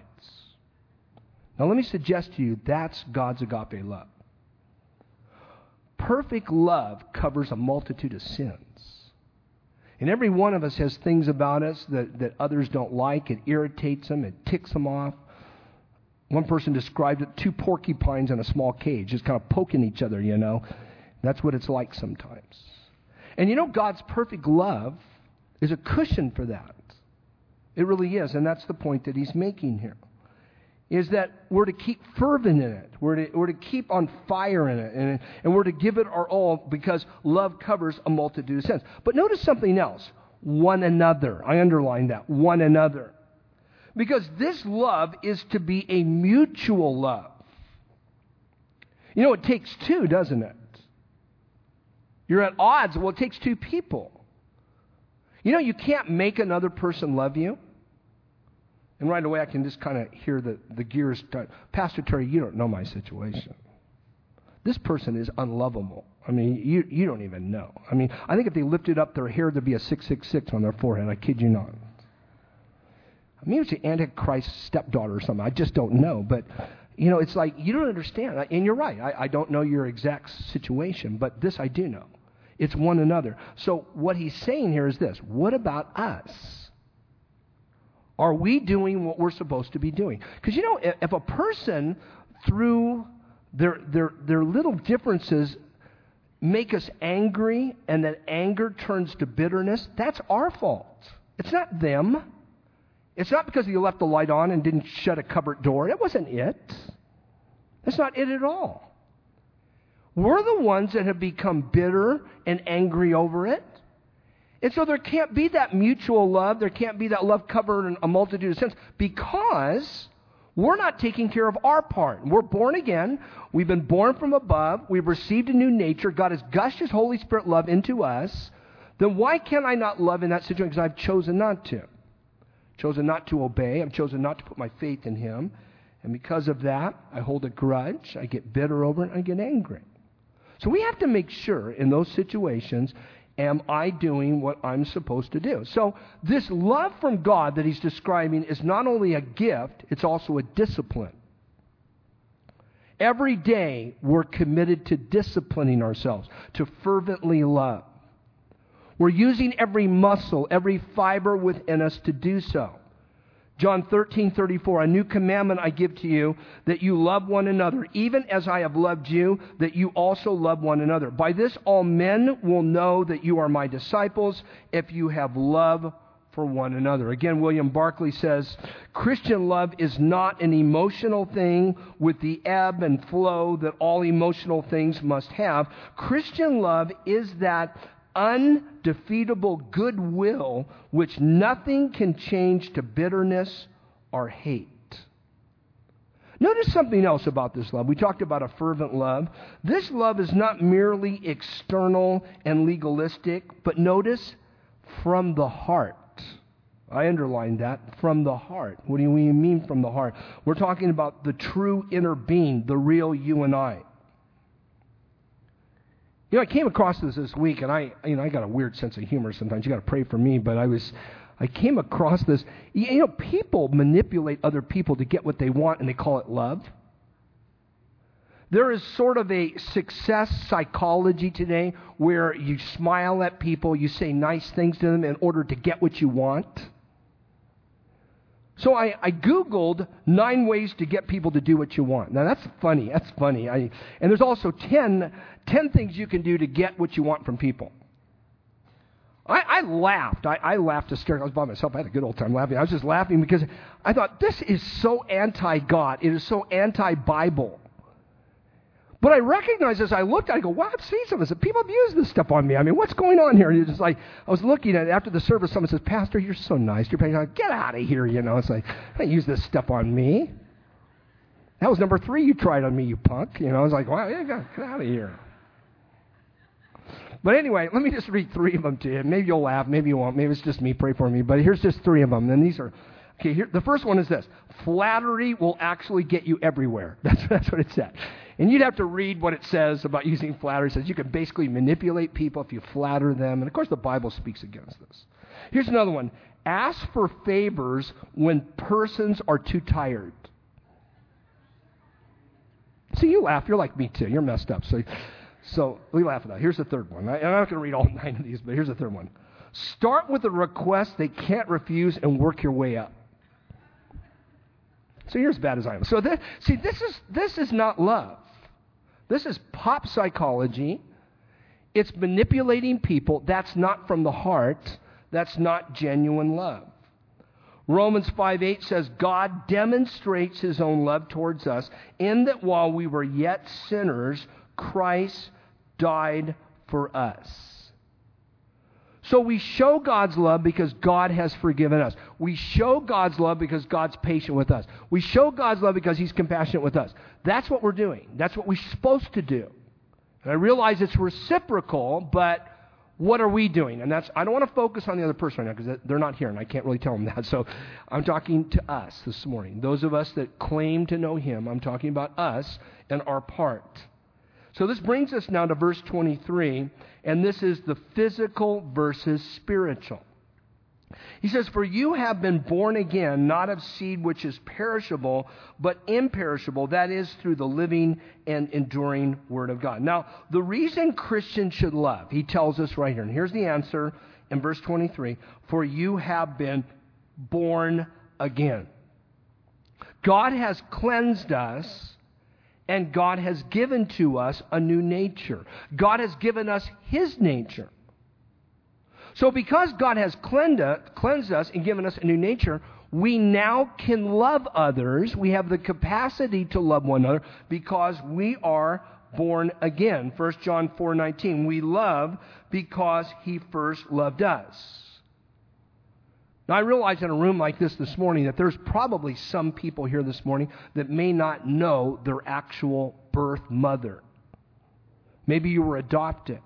Now let me suggest to you, that's God's agape love. Perfect love covers a multitude of sins. And every one of us has things about us that others don't like. It irritates them. It ticks them off. One person described it, two porcupines in a small cage, just kind of poking each other, That's what it's like sometimes. And God's perfect love is a cushion for that. It really is. And that's the point that he's making here. Is that we're to keep fervent in it. We're to keep on fire in it. And we're to give it our all because love covers a multitude of sins. But notice something else. One another. I underline that. One another. Because this love is to be a mutual love. It takes two, doesn't it? You're at odds. Well, it takes two people. You can't make another person love you. And right away I can just kind of hear the gears start. Pastor Terry, you don't know my situation. This person is unlovable. I mean, you don't even know. I mean, I think if they lifted up their hair, there'd be a 666 on their forehead. I kid you not. Maybe it's the Antichrist stepdaughter or something. I just don't know. But, It's like, you don't understand. And you're right. I don't know your exact situation, but this I do know. It's one another. So what he's saying here is this. What about us? Are we doing what we're supposed to be doing? Because, if a person, through their little differences, make us angry, and that anger turns to bitterness, that's our fault. It's not them. It's not because you left the light on and didn't shut a cupboard door. It wasn't it. That's not it at all. We're the ones that have become bitter and angry over it. And so there can't be that mutual love. There can't be that love covered in a multitude of sins because we're not taking care of our part. We're born again. We've been born from above. We've received a new nature. God has gushed His Holy Spirit love into us. Then why can't I not love in that situation? Because I've chosen not to. Chosen not to obey. I've chosen not to put my faith in Him. And because of that, I hold a grudge. I get bitter over it. And I get angry. So we have to make sure in those situations, am I doing what I'm supposed to do? So this love from God that he's describing is not only a gift, it's also a discipline. Every day we're committed to disciplining ourselves, to fervently love. We're using every muscle, every fiber within us to do so. John 13:34, a new commandment I give to you, that you love one another, even as I have loved you, that you also love one another. By this all men will know that you are my disciples, if you have love for one another. Again, William Barclay says, Christian love is not an emotional thing with the ebb and flow that all emotional things must have. Christian love is that undefeatable goodwill which nothing can change to bitterness or hate. Notice something else about this love. We talked about a fervent love. This love is not merely external and legalistic, but notice, from the heart. I underlined that, from the heart. What do we mean from the heart? We're talking about the true inner being, the real you and I. I came across this week, and I got a weird sense of humor sometimes. You got to pray for me, but I came across this. People manipulate other people to get what they want, and they call it love. There is sort of a success psychology today where you smile at people, you say nice things to them in order to get what you want. So I Googled 9 ways to get people to do what you want. Now, that's funny. And there's also 10 things you can do to get what you want from people. I laughed. I laughed hysterically. I was by myself. I had a good old time laughing. I was just laughing because I thought, this is so anti-God. It is so anti-Bible. But I recognized as I looked, I go, wow, I've seen some of this. People abuse this stuff on me. I mean, what's going on here? And it's just like, I was looking at it after the service, someone says, Pastor, you're so nice. You're like, get out of here, It's like, don't use this stuff on me. That was number 3 you tried on me, you punk. I was like, wow, get out of here. But anyway, let me just read 3 of them to you. Maybe you'll laugh, maybe you won't. Maybe it's just me, pray for me. But here's just 3 of them. And these are, okay, here, the first one is this. Flattery will actually get you everywhere. That's what it said. And you'd have to read what it says about using flattery. It says you can basically manipulate people if you flatter them. And of course the Bible speaks against this. Here's another one. Ask for favors when persons are too tired. See, you laugh. You're like me too. You're messed up. So we laugh at that. Here's the third one. I'm not going to read all 9 of these, but here's the third one. Start with a request they can't refuse and work your way up. So you're as bad as I am. So this is not love. This is pop psychology. It's manipulating people. That's not from the heart. That's not genuine love. Romans 5:8 says, God demonstrates His own love towards us in that while we were yet sinners, Christ died for us. So we show God's love because God has forgiven us. We show God's love because God's patient with us. We show God's love because He's compassionate with us. That's what we're doing. That's what we're supposed to do. And I realize it's reciprocal, but what are we doing? And I don't want to focus on the other person right now because they're not here and I can't really tell them that. So I'm talking to us this morning. Those of us that claim to know Him, I'm talking about us and our part. So this brings us now to verse 23, and this is the physical versus spiritual. He says, "For you have been born again, not of seed which is perishable, but imperishable, that is, through the living and enduring Word of God." Now, the reason Christians should love, he tells us right here, and here's the answer in verse 23, "For you have been born again." God has cleansed us, and God has given to us a new nature. God has given us His nature. So because God has cleansed us and given us a new nature, we now can love others. We have the capacity to love one another because we are born again. 1 John 4:19, we love because He first loved us. Now I realize in a room like this morning that there's probably some people here this morning that may not know their actual birth mother. Maybe you were adopted.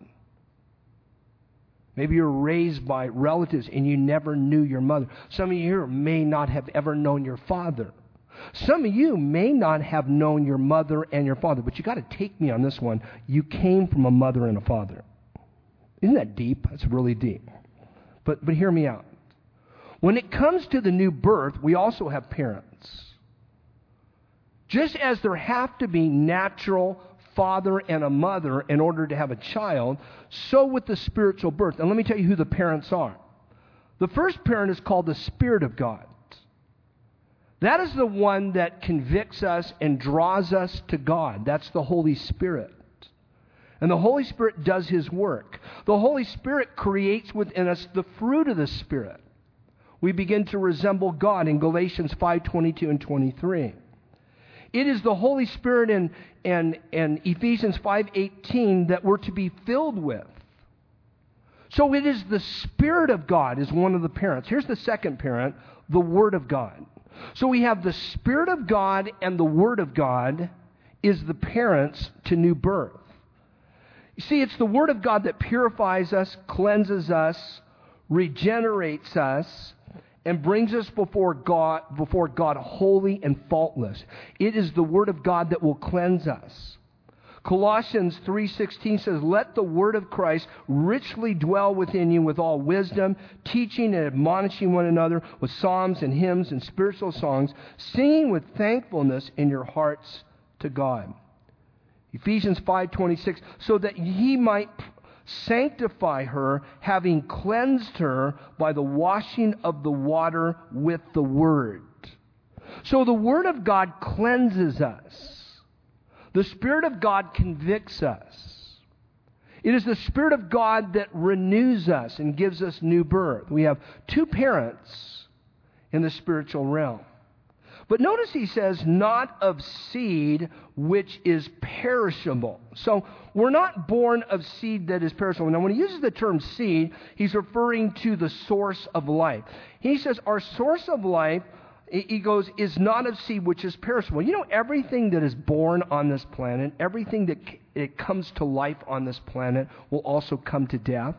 Maybe you were raised by relatives and you never knew your mother. Some of you here may not have ever known your father. Some of you may not have known your mother and your father, but you got to take me on this one. You came from a mother and a father. Isn't that deep? That's really deep. But hear me out. When it comes to the new birth, we also have parents. Just as there have to be natural father and a mother in order to have a child, so with the spiritual birth. And let me tell you who the parents are. The first parent is called the Spirit of God. That is the one that convicts us and draws us to God. That's the Holy Spirit. And the Holy Spirit does His work. The Holy Spirit creates within us the fruit of the Spirit. We begin to resemble God in Galatians 5:22 and 23. It is the Holy Spirit in Ephesians 5:18 that we're to be filled with. So it is the Spirit of God is one of the parents. Here's the second parent, the Word of God. So we have the Spirit of God and the Word of God is the parents to new birth. You see, it's the Word of God that purifies us, cleanses us, regenerates us, and brings us before God holy and faultless. It is the Word of God that will cleanse us. Colossians 3:16 says, "Let the word of Christ richly dwell within you with all wisdom, teaching and admonishing one another with psalms and hymns and spiritual songs, singing with thankfulness in your hearts to God." Ephesians 5:26, "So that ye might sanctify her, having cleansed her by the washing of the water with the Word." So the Word of God cleanses us. The Spirit of God convicts us. It is the Spirit of God that renews us and gives us new birth. We have two parents in the spiritual realm. But notice he says, "not of seed which is perishable." So we're not born of seed that is perishable. Now when he uses the term seed, he's referring to the source of life. He says our source of life, he goes, is not of seed which is perishable. You know, everything that is born on this planet, everything that it comes to life on this planet will also come to death.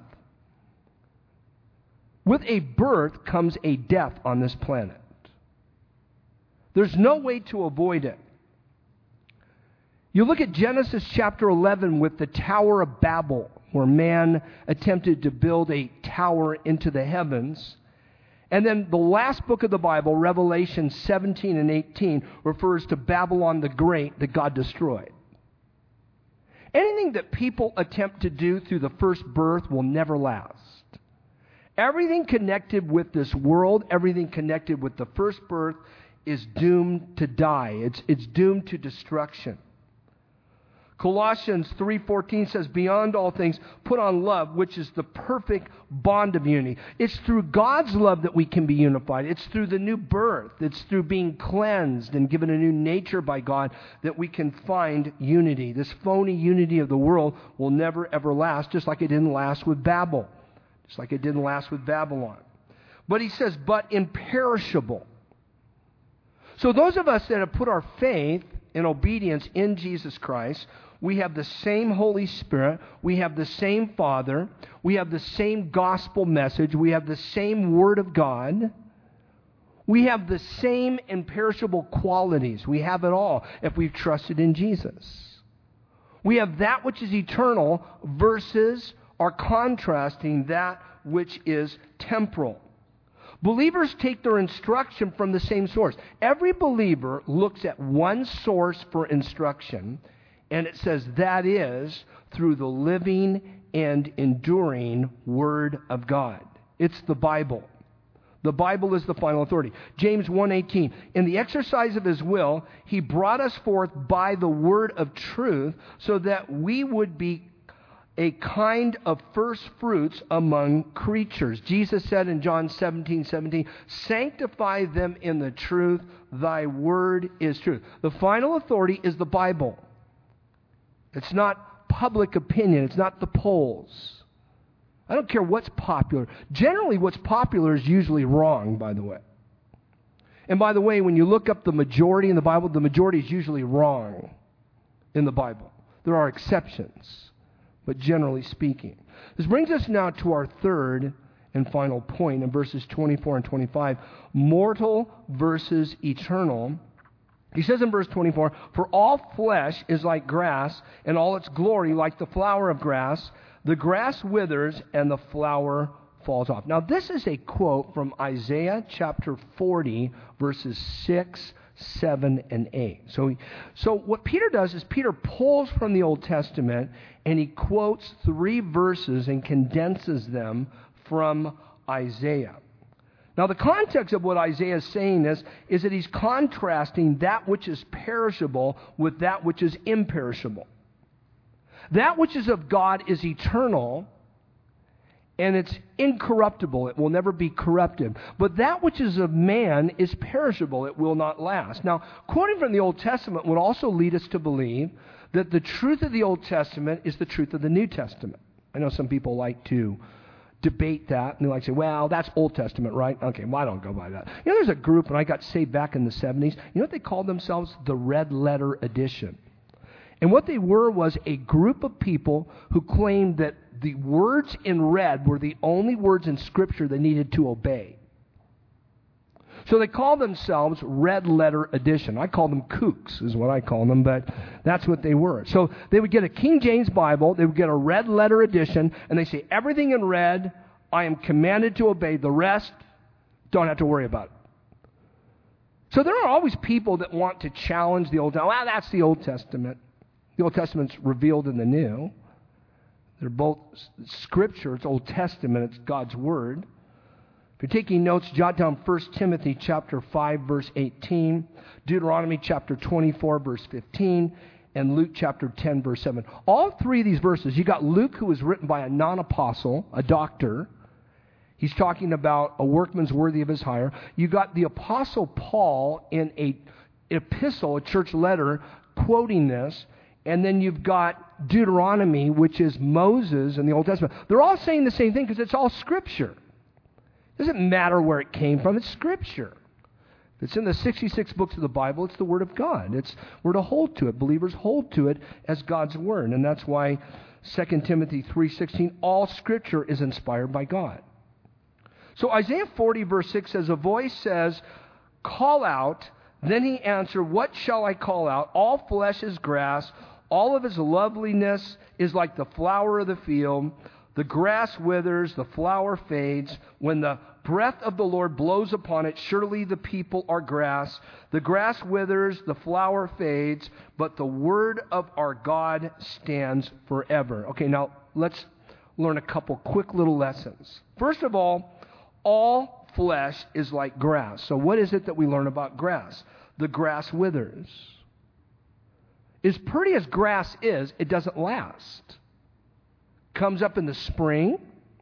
With a birth comes a death on this planet. There's no way to avoid it. You look at Genesis chapter 11 with the Tower of Babel, where man attempted to build a tower into the heavens. And then the last book of the Bible, Revelation 17 and 18, refers to Babylon the Great that God destroyed. Anything that people attempt to do through the first birth will never last. Everything connected with this world, everything connected with the first birth is doomed to die. It's doomed to destruction. Colossians 3:14 says, "Beyond all things, put on love, which is the perfect bond of unity." It's through God's love that we can be unified. It's through the new birth. It's through being cleansed and given a new nature by God that we can find unity. This phony unity of the world will never ever last, just like it didn't last with Babel, just like it didn't last with Babylon. But he says, "but imperishable." So those of us that have put our faith and obedience in Jesus Christ, we have the same Holy Spirit, we have the same Father, we have the same gospel message, we have the same Word of God, we have the same imperishable qualities. We have it all if we've trusted in Jesus. We have that which is eternal versus or contrasting that which is temporal. Believers take their instruction from the same source. Every believer looks at one source for instruction, and it says that is through the living and enduring Word of God. It's the Bible. The Bible is the final authority. James 1:18, in the exercise of His will, He brought us forth by the word of truth so that we would be a kind of first fruits among creatures. Jesus said in John 17:17, sanctify them in the truth, thy word is truth. The final authority is the Bible. It's not public opinion. It's not the polls. I don't care what's popular. Generally, what's popular is usually wrong, by the way. And by the way, when you look up the majority in the Bible, the majority is usually wrong in the Bible. There are exceptions, but generally speaking. This brings us now to our third and final point in verses 24 and 25, mortal versus eternal. He says in verse 24, for all flesh is like grass, and all its glory like the flower of grass. The grass withers, and the flower falls off. Now, this is a quote from Isaiah chapter 40, verses 6, 7, and 8. So what Peter does is Peter pulls from the Old Testament, and he quotes 3 verses and condenses them from Isaiah. Now, the context of what Isaiah is saying is that he's contrasting that which is perishable with that which is imperishable. That which is of God is eternal, and it's incorruptible. It will never be corrupted. But that which is of man is perishable. It will not last. Now, quoting from the Old Testament would also lead us to believe that the truth of the Old Testament is the truth of the New Testament. I know some people like to debate that, and they like to say, well, that's Old Testament, right? Okay, well, I don't go by that. You know, there's a group, and I got saved back in the 70s. You know what they called themselves? The Red Letter Edition. And what they were was a group of people who claimed that the words in red were the only words in Scripture they needed to obey. So they called themselves Red Letter Edition. I call them kooks, is what I call them, but that's what they were. So they would get a King James Bible, they would get a Red Letter Edition, and they say, everything in red, I am commanded to obey. The rest, don't have to worry about it. So there are always people that want to challenge the Old Testament. Well, that's the Old Testament. The Old Testament's revealed in the New. They're both Scripture. It's Old Testament. It's God's Word. If you're taking notes, jot down 1 Timothy chapter 5, verse 18, Deuteronomy chapter 24, verse 15, and Luke chapter 10, verse 7. All 3 of these verses, you got Luke, who was written by a non-apostle, a doctor. He's talking about a workman's worthy of his hire. You got the Apostle Paul in an epistle, a church letter, quoting this. And then you've got Deuteronomy, which is Moses in the Old Testament. They're all saying the same thing because it's all Scripture. It doesn't matter where it came from. It's Scripture. If it's in the 66 books of the Bible, it's the Word of God. We're to hold to it. Believers hold to it as God's Word. And that's why 2 Timothy 3:16, all Scripture is inspired by God. So Isaiah 40, verse 6 says, a voice says, call out. Then he answered, what shall I call out? All flesh is grass. All of his loveliness is like the flower of the field. The grass withers, the flower fades. When the breath of the Lord blows upon it, surely the people are grass. The grass withers, the flower fades, but the word of our God stands forever. Okay, now let's learn a couple quick little lessons. First of all flesh is like grass. So what is it that we learn about grass? The grass withers. As pretty as grass is, it doesn't last. Comes up in the spring.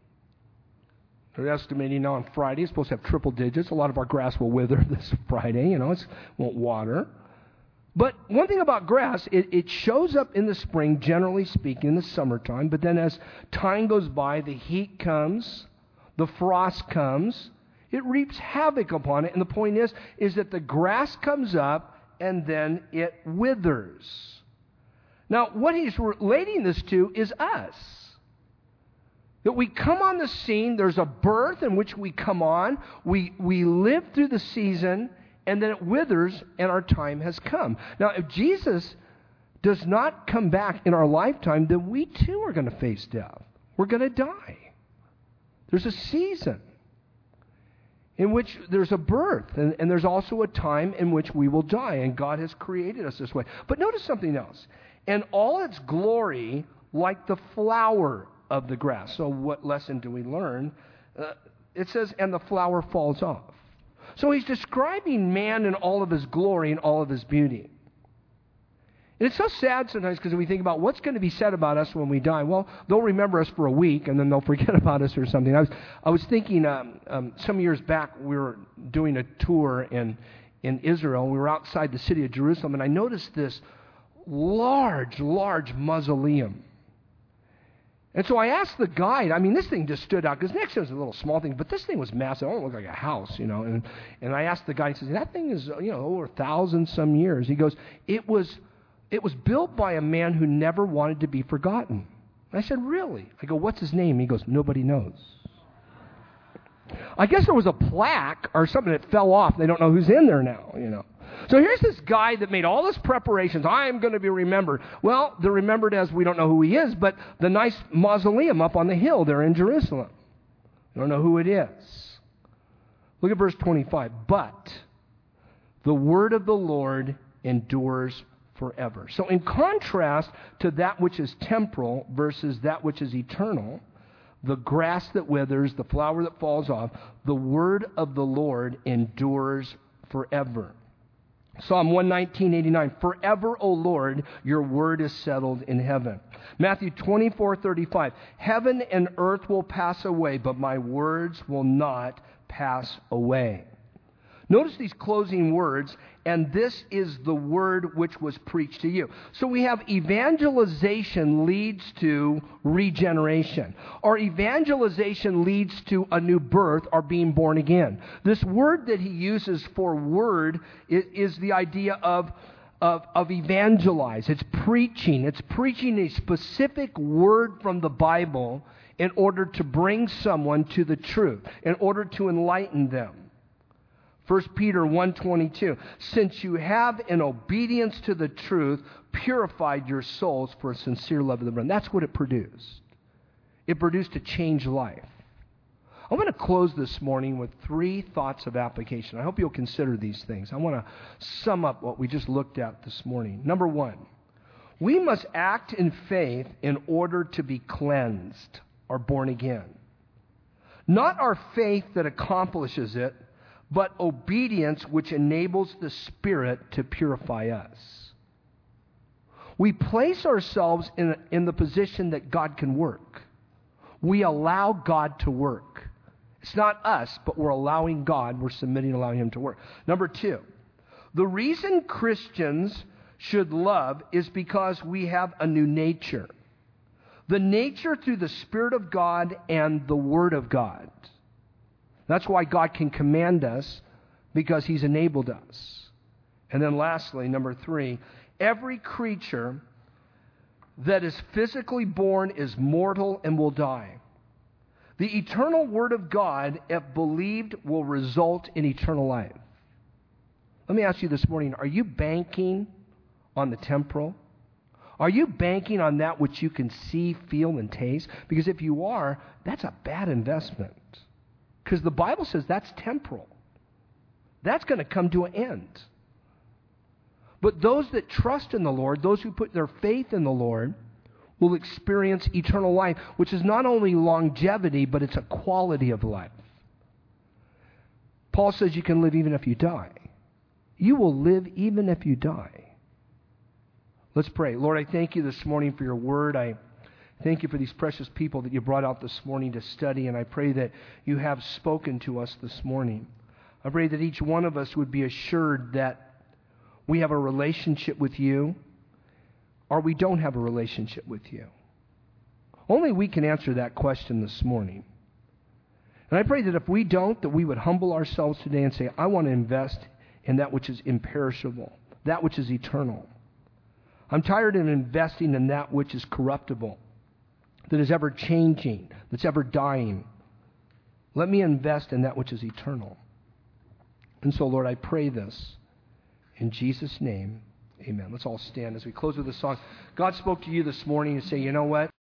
They're estimating now on Friday, it's supposed to have triple digits. A lot of our grass will wither this Friday, it won't water. But one thing about grass, it shows up in the spring, generally speaking, in the summertime. But then as time goes by, the heat comes, the frost comes, it reaps havoc upon it. And the point is that the grass comes up and then it withers. Now, what he's relating this to is us. That we come on the scene, there's a birth in which we come on, we live through the season, and then it withers and our time has come. Now, if Jesus does not come back in our lifetime, then we too are going to face death. We're going to die. There's a season. in which there's a birth, and there's also a time in which we will die, and God has created us this way. But notice something else. And all its glory like the flower of the grass. So what lesson do we learn? It says, and the flower falls off. So he's describing man in all of his glory and all of his beauty. And it's so sad sometimes because we think about what's going to be said about us when we die. Well, they'll remember us for a week and then they'll forget about us or something. I was thinking some years back we were doing a tour in Israel. We were outside the city of Jerusalem, and I noticed this large mausoleum. And so I asked the guide, this thing just stood out, because next to it was a little small thing, but this thing was massive. It don't look like a house, And I asked the guide, he says, that thing is, over 1,000 some years. He goes, it was built by a man who never wanted to be forgotten. And I said, really? I go, what's his name? He goes, nobody knows. I guess there was a plaque or something that fell off. They don't know who's in there now, So here's this guy that made all his preparations. I am going to be remembered. Well, they're remembered as we don't know who he is, but the nice mausoleum up on the hill there in Jerusalem. You don't know who it is. Look at verse 25. But the word of the Lord endures forever. So in contrast to that which is temporal versus that which is eternal, the grass that withers, the flower that falls off, the word of the Lord endures forever. Psalm 119:89, forever, O Lord, your word is settled in heaven. Matthew 24:35, heaven and earth will pass away, but my words will not pass away. Notice these closing words, and this is the word which was preached to you. So we have evangelization leads to regeneration, or evangelization leads to a new birth or being born again. This word that he uses for word is the idea of evangelize. It's preaching. It's preaching a specific word from the Bible in order to bring someone to the truth, in order to enlighten them. 1 Peter 1:22, since you have in obedience to the truth purified your souls for a sincere love of the brethren. That's what it produced. It produced a changed life. I'm going to close this morning with 3 thoughts of application. I hope you'll consider these things. I want to sum up what we just looked at this morning. Number 1, we must act in faith in order to be cleansed or born again. Not our faith that accomplishes it, but obedience which enables the Spirit to purify us. We place ourselves in the position that God can work. We allow God to work. It's not us, but we're allowing God, we're submitting, allowing Him to work. Number 2, the reason Christians should love is because we have a new nature. The nature through the Spirit of God and the Word of God. That's why God can command us, because He's enabled us. And then lastly, number 3, every creature that is physically born is mortal and will die. The eternal Word of God, if believed, will result in eternal life. Let me ask you this morning, are you banking on the temporal? Are you banking on that which you can see, feel, and taste? Because if you are, that's a bad investment. Because the Bible says that's temporal. That's going to come to an end. But those that trust in the Lord, those who put their faith in the Lord, will experience eternal life, which is not only longevity, but it's a quality of life. Paul says you can live even if you die. You will live even if you die. Let's pray. Lord, I thank you this morning for your word. I thank you for these precious people that you brought out this morning to study, and I pray that you have spoken to us this morning. I pray that each one of us would be assured that we have a relationship with you, or we don't have a relationship with you. Only we can answer that question this morning. And I pray that if we don't, that we would humble ourselves today and say, I want to invest in that which is imperishable, that which is eternal. I'm tired of investing in that which is corruptible, that is ever changing, that's ever dying. Let me invest in that which is eternal. And so, Lord, I pray this in Jesus' name. Amen. Let's all stand as we close with this song. God spoke to you this morning and say, you know what?